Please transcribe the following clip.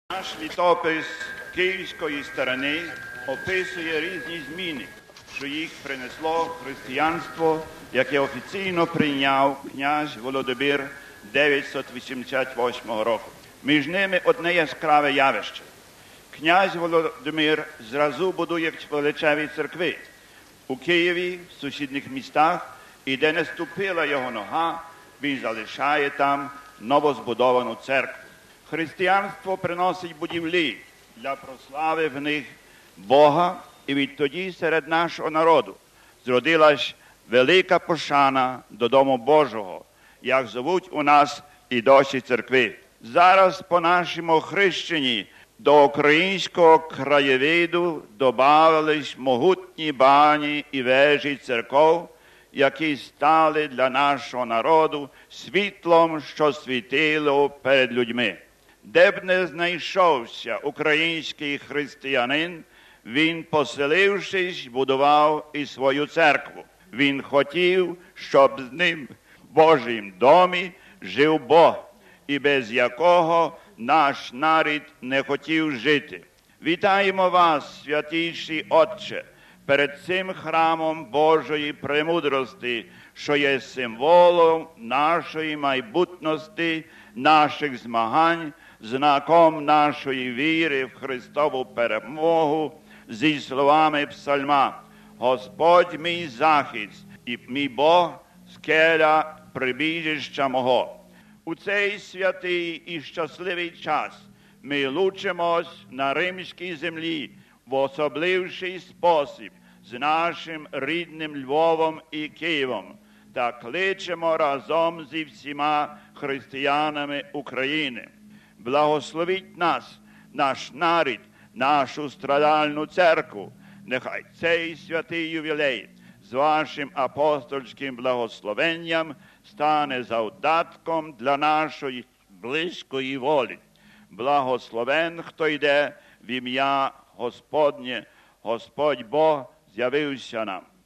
Наш літопис київської сторони описує різні зміни, що їх принесло християнство, яке офіційно прийняв князь Володимир 988 року. Між ними одне яскраве явище. Князь Володимир зразу будує величаві церкви у Києві, в сусідніх містах, і де не ступила його нога, він залишає там новозбудовану церкву. Християнство приносить будівлі для прослави в них Бога, і відтоді серед нашого народу зродилась велика пошана до Дому Божого, як зовуть у нас і досі церкви. Зараз по нашому хрещенні до українського краєвиду добавились могутні бані і вежі церков, які стали для нашого народу світлом, що світило перед людьми. Де б не знайшовся український християнин, він, поселившись, будував і свою церкву. Він хотів, щоб з ним в Божім домі жив Бог, і без якого наш народ не хотів жити. Вітаємо вас, святійший Отче, перед цим храмом Божої премудрості, що є символом нашої майбутності, наших змагань, знаком нашої віри в Христову перемогу, зі словами псальма: «Господь мій захист, і мій Бог – скеля прибіжища мого». У цей святий і щасливий час ми лучимось на римській землі в особливший спосіб з нашим рідним Львовом і Києвом та кличемо разом зі всіма християнами України. Благословіть нас, наш народ, нашу страдальну церкву. Нехай цей святий ювілей з вашим апостольським благословенням стане завдатком для нашої близької волі. Благословен, хто йде в ім'я Господнє, Господь Бог з'явився нам.